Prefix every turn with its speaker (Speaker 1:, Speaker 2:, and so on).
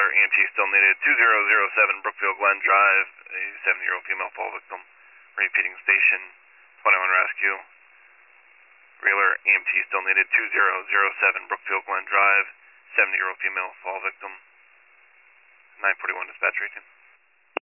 Speaker 1: Wheeler EMT still needed 2007 Brookfield Glen Drive, a 70-year-old female fall victim. Repeating station 21 rescue. Wheeler EMT still needed 2007 Brookfield Glen Drive, 70-year-old female fall victim. 941 dispatch rating.